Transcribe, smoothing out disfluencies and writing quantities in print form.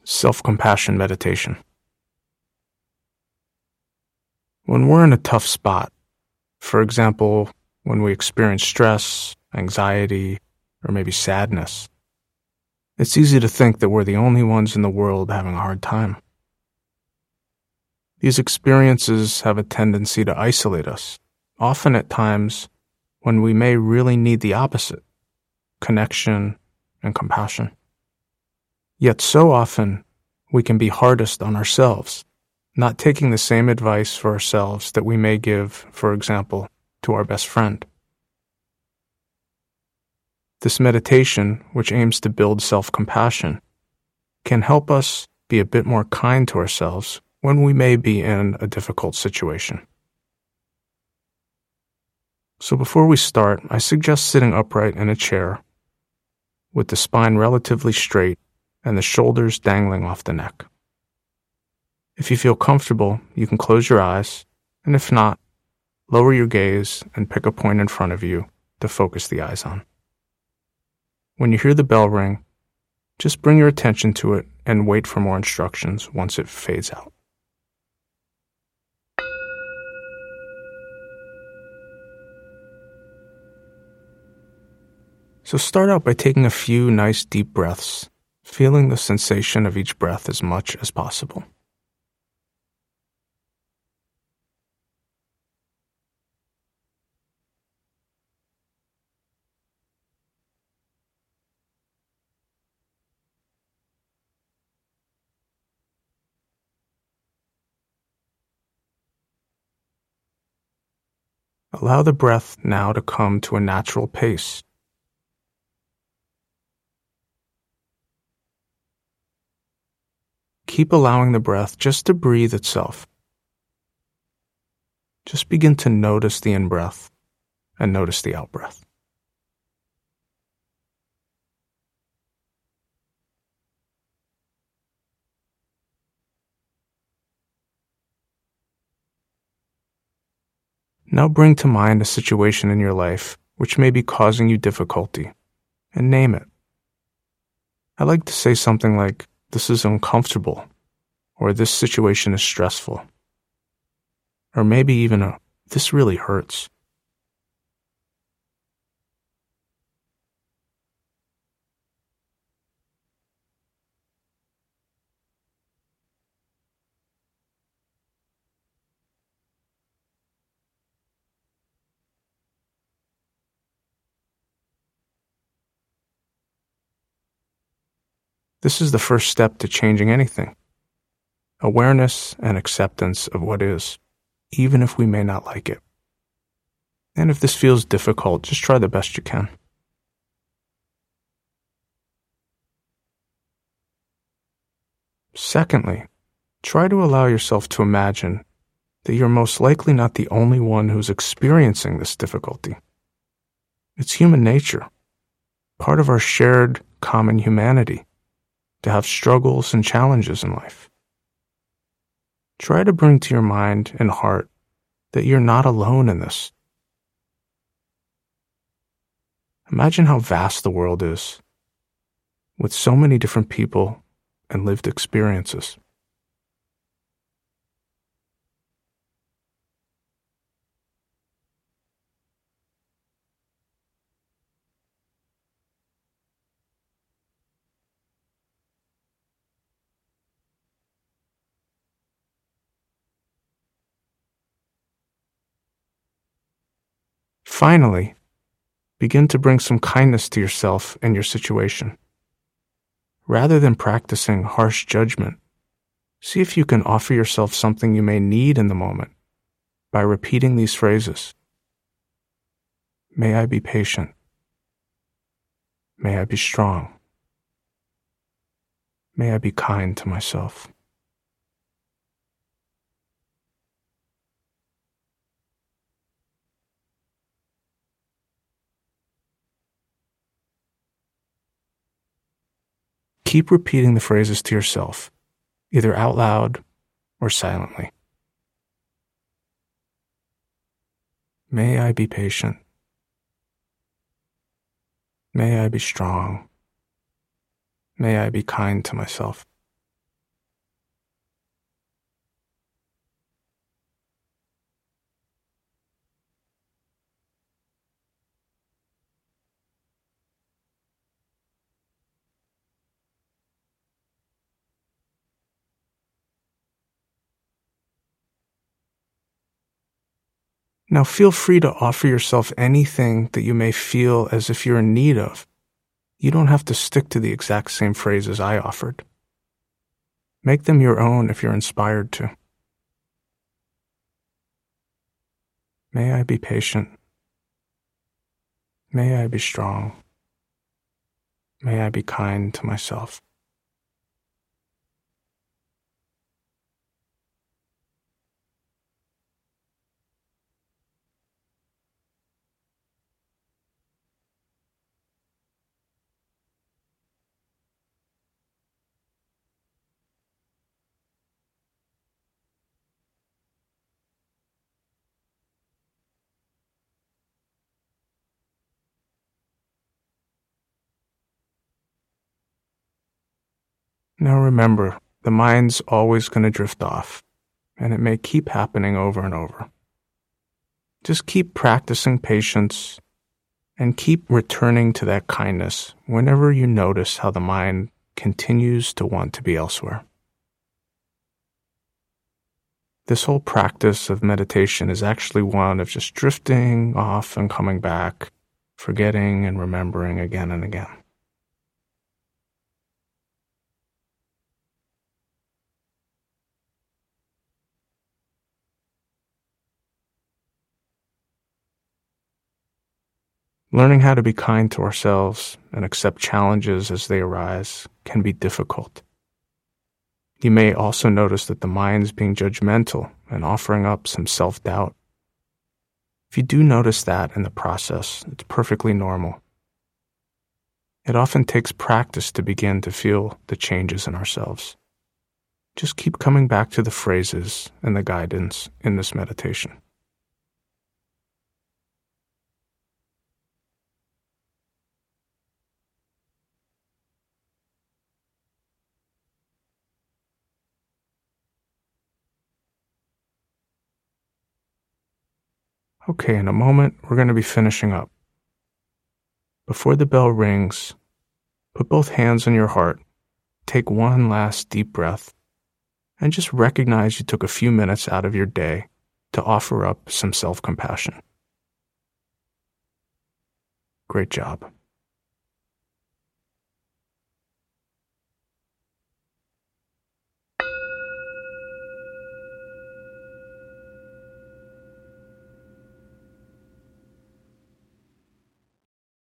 Self-compassion meditation. When we're in a tough spot, for example, when we experience stress, anxiety, or maybe sadness, it's easy to think that we're the only ones in the world having a hard time. These experiences have a tendency to isolate us, often at times when we may really need the opposite: connection and compassion. Yet so often, we can be hardest on ourselves, not taking the same advice for ourselves that we may give, for example, to our best friend. This meditation, which aims to build self-compassion, can help us be a bit more kind to ourselves when we may be in a difficult situation. So before we start, I suggest sitting upright in a chair with the spine relatively straight and the shoulders dangling off the neck. If you feel comfortable, you can close your eyes, and if not, lower your gaze and pick a point in front of you to focus the eyes on. When you hear the bell ring, just bring your attention to it and wait for more instructions once it fades out. So start out by taking a few nice deep breaths, feeling the sensation of each breath as much as possible. Allow the breath now to come to a natural pace. Keep allowing the breath just to breathe itself. Just begin to notice the in-breath and notice the out-breath. Now bring to mind a situation in your life which may be causing you difficulty, and name it. I like to say something like, "This is uncomfortable," or "This situation is stressful," or maybe even "This really hurts." This is the first step to changing anything. Awareness and acceptance of what is, even if we may not like it. And if this feels difficult, just try the best you can. Secondly, try to allow yourself to imagine that you're most likely not the only one who's experiencing this difficulty. It's human nature, part of our shared common humanity, to have struggles and challenges in life. Try to bring to your mind and heart that you're not alone in this. Imagine how vast the world is, with so many different people and lived experiences. Finally, begin to bring some kindness to yourself and your situation. Rather than practicing harsh judgment, see if you can offer yourself something you may need in the moment by repeating these phrases. May I be patient. May I be strong. May I be kind to myself. Keep repeating the phrases to yourself, either out loud or silently. May I be patient. May I be strong. May I be kind to myself. Now feel free to offer yourself anything that you may feel as if you're in need of. You don't have to stick to the exact same phrases I offered. Make them your own if you're inspired to. May I be patient. May I be strong. May I be kind to myself. Now remember, the mind's always going to drift off, and it may keep happening over and over. Just keep practicing patience and keep returning to that kindness whenever you notice how the mind continues to want to be elsewhere. This whole practice of meditation is actually one of just drifting off and coming back, forgetting and remembering again and again. Learning how to be kind to ourselves and accept challenges as they arise can be difficult. You may also notice that the mind's being judgmental and offering up some self-doubt. If you do notice that in the process, it's perfectly normal. It often takes practice to begin to feel the changes in ourselves. Just keep coming back to the phrases and the guidance in this meditation. Okay, in a moment, we're going to be finishing up. Before the bell rings, put both hands on your heart, take one last deep breath, and just recognize you took a few minutes out of your day to offer up some self-compassion. Great job.